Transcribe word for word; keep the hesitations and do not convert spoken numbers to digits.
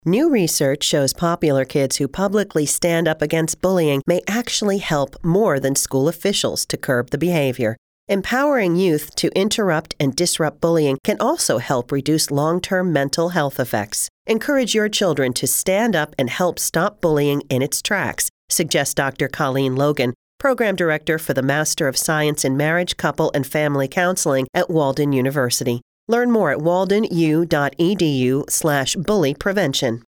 New research shows popular kids who publicly stand up against bullying may actually help more than school officials to curb the behavior. Empowering youth to interrupt and disrupt bullying can also help reduce long-term mental health effects. Encourage your children to stand up and help stop bullying in its tracks, suggests Doctor Colleen Logan, Program Director for the Master of Science in Marriage, Couple, and Family Counseling at Walden University. Learn more at waldenu.edu slash bully prevention.